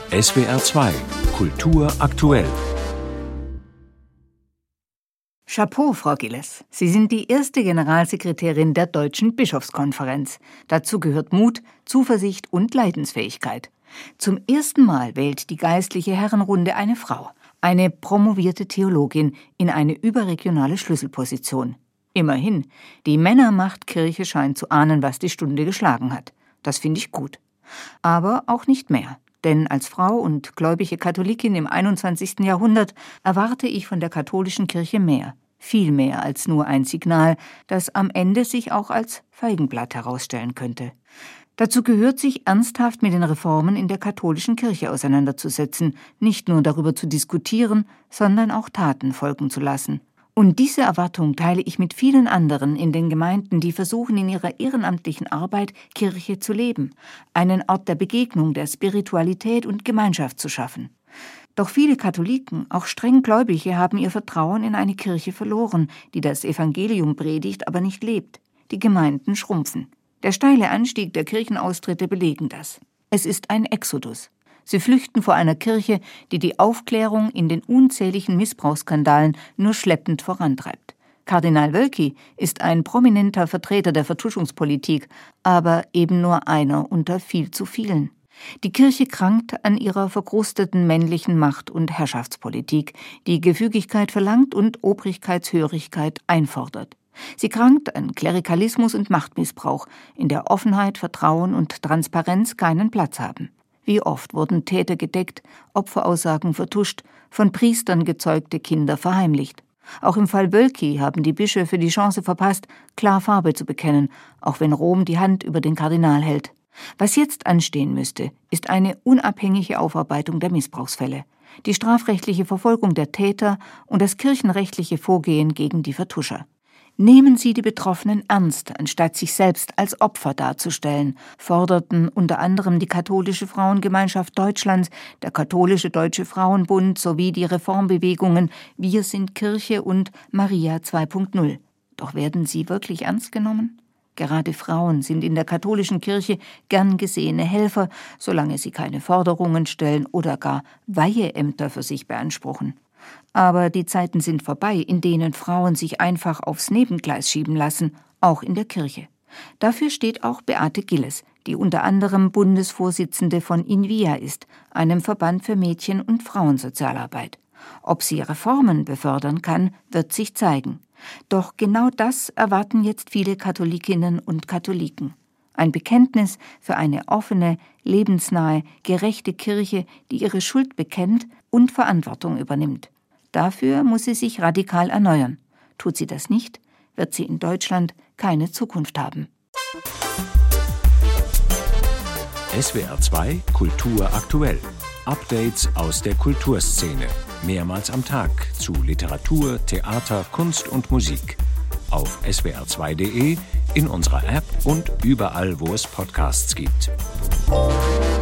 SWR 2 Kultur aktuell. Chapeau, Frau Gilles. Sie sind die erste Generalsekretärin der Deutschen Bischofskonferenz. Dazu gehört Mut, Zuversicht und Leidensfähigkeit. Zum ersten Mal wählt die geistliche Herrenrunde eine Frau, eine promovierte Theologin, in eine überregionale Schlüsselposition. Immerhin, die Männermachtkirche scheint zu ahnen, was die Stunde geschlagen hat. Das finde ich gut. Aber auch nicht mehr. Denn als Frau und gläubige Katholikin im 21. Jahrhundert erwarte ich von der katholischen Kirche mehr. Viel mehr als nur ein Signal, das am Ende sich auch als Feigenblatt herausstellen könnte. Dazu gehört, sich ernsthaft mit den Reformen in der katholischen Kirche auseinanderzusetzen, nicht nur darüber zu diskutieren, sondern auch Taten folgen zu lassen. Und diese Erwartung teile ich mit vielen anderen in den Gemeinden, die versuchen, in ihrer ehrenamtlichen Arbeit Kirche zu leben, einen Ort der Begegnung, der Spiritualität und Gemeinschaft zu schaffen. Doch viele Katholiken, auch Strenggläubige, haben ihr Vertrauen in eine Kirche verloren, die das Evangelium predigt, aber nicht lebt. Die Gemeinden schrumpfen. Der steile Anstieg der Kirchenaustritte belegen das. Es ist ein Exodus. Sie flüchten vor einer Kirche, die die Aufklärung in den unzähligen Missbrauchsskandalen nur schleppend vorantreibt. Kardinal Wölki ist ein prominenter Vertreter der Vertuschungspolitik, aber eben nur einer unter viel zu vielen. Die Kirche krankt an ihrer verkrusteten männlichen Macht- und Herrschaftspolitik, die Gefügigkeit verlangt und Obrigkeitshörigkeit einfordert. Sie krankt an Klerikalismus und Machtmissbrauch, in der Offenheit, Vertrauen und Transparenz keinen Platz haben. Wie oft wurden Täter gedeckt, Opferaussagen vertuscht, von Priestern gezeugte Kinder verheimlicht. Auch im Fall Wölki haben die Bischöfe die Chance verpasst, klar Farbe zu bekennen, auch wenn Rom die Hand über den Kardinal hält. Was jetzt anstehen müsste, ist eine unabhängige Aufarbeitung der Missbrauchsfälle, die strafrechtliche Verfolgung der Täter und das kirchenrechtliche Vorgehen gegen die Vertuscher. Nehmen Sie die Betroffenen ernst, anstatt sich selbst als Opfer darzustellen, forderten unter anderem die Katholische Frauengemeinschaft Deutschlands, der Katholische Deutsche Frauenbund sowie die Reformbewegungen Wir sind Kirche und Maria 2.0. Doch werden sie wirklich ernst genommen? Gerade Frauen sind in der katholischen Kirche gern gesehene Helfer, solange sie keine Forderungen stellen oder gar Weiheämter für sich beanspruchen. Aber die Zeiten sind vorbei, in denen Frauen sich einfach aufs Nebengleis schieben lassen, auch in der Kirche. Dafür steht auch Beate Gilles, die unter anderem Bundesvorsitzende von INVIA ist, einem Verband für Mädchen- und Frauensozialarbeit. Ob sie Reformen befördern kann, wird sich zeigen. Doch genau das erwarten jetzt viele Katholikinnen und Katholiken. Ein Bekenntnis für eine offene, lebensnahe, gerechte Kirche, die ihre Schuld bekennt und Verantwortung übernimmt. Dafür muss sie sich radikal erneuern. Tut sie das nicht, wird sie in Deutschland keine Zukunft haben. SWR 2 Kultur aktuell. Updates aus der Kulturszene. Mehrmals am Tag zu Literatur, Theater, Kunst und Musik. Auf swr2.de, in unserer App und überall, wo es Podcasts gibt.